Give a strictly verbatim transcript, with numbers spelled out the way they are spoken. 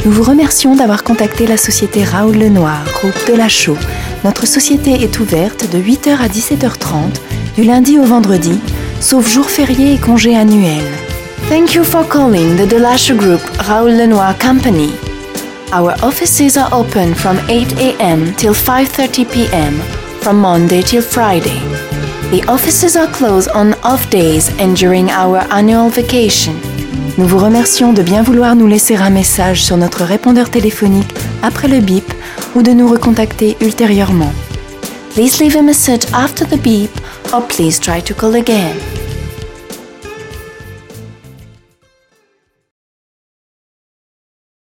Nous vous remercions d'avoir contacté la société Raoul Lenoir, groupe Delachaux. Notre société est ouverte de huit heures à dix-sept heures trente, du lundi au vendredi, sauf jours fériés et congés annuels. Thank you for calling the Delachaux Group Raoul Lenoir Company. Our offices are open from eight a.m. till five thirty p.m. from Monday till Friday. The offices are closed on off days and during our annual vacation. Nous vous remercions de bien vouloir nous laisser un message sur notre répondeur téléphonique après le bip ou de nous recontacter ultérieurement. Please leave a message after the beep or please try to call again.